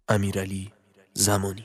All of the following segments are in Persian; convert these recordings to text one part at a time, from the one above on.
امیرعلی زمانی.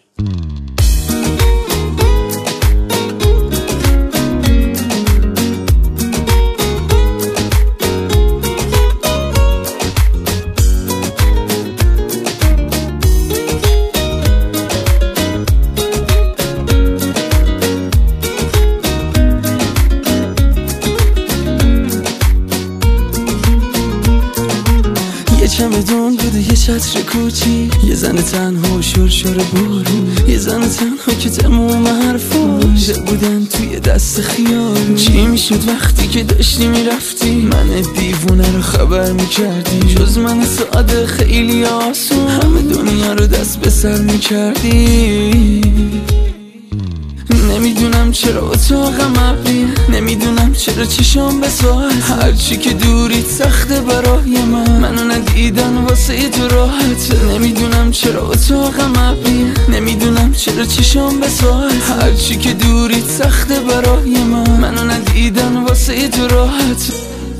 چمدون بوده یه چتر کوچی، یه زن تنها شرشر بارون، یه زن تنها که تموم حرفاش بودن توی دست خیال. چی میشد وقتی که داشتی میرفتی، من دیوونه رو خبر میکردی؟ جز من ساده خیلی آسون همه دنیا رو دست به سر میکردی. نمیدونم چرا اتاقم ابریه، نمیدونم چرا چشام به ساعت، هرچی که دوریت سخته برای منو ندیدن واسه تو راحته. نمیدونم چرا اتاقم ابریه، نمیدونم چرا چشام به ساعت، هرچی که دوریت سخته برای منو ندیدن واسه تو راحته.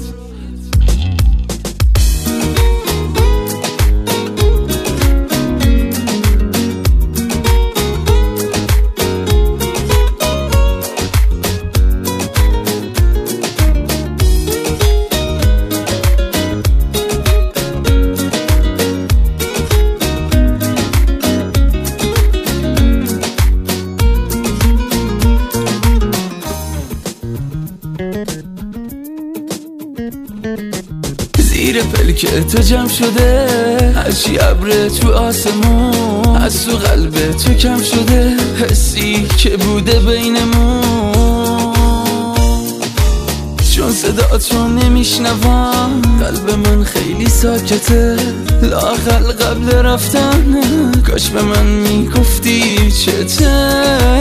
زیر پلک تو جمع شده هرچی ابر تو آسمون، از تو قلب تو کم شده حسی که بوده بینمون. چون صدا تو نمیشنوم قلب من خیلی ساکته، لااقل قبل رفتن کاش به من میگفتی چته.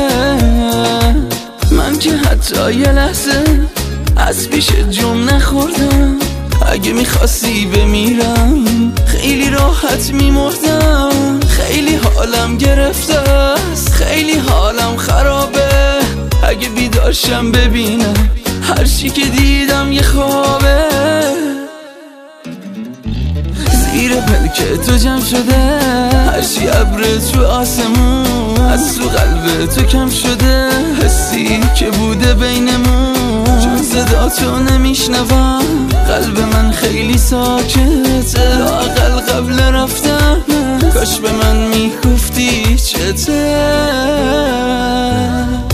من که حتی یه لحظه از پیش جم نخوردم، اگه میخواستی بمیرم خیلی راحت میمردم. خیلی حالم گرفته است، خیلی حالم خرابه، اگه بیدارشم ببینم هرچی که دیدم یه خوابه. زیر پلک تو جمع شده هرچی ابر تو آسمون، از تو قلب تو کم شده حسی که بوده بینمون. چون صدا تو نمیشنوم قلب من خیلی ساکته، لااقل قبل رفتن کاش به من میگفتی چته.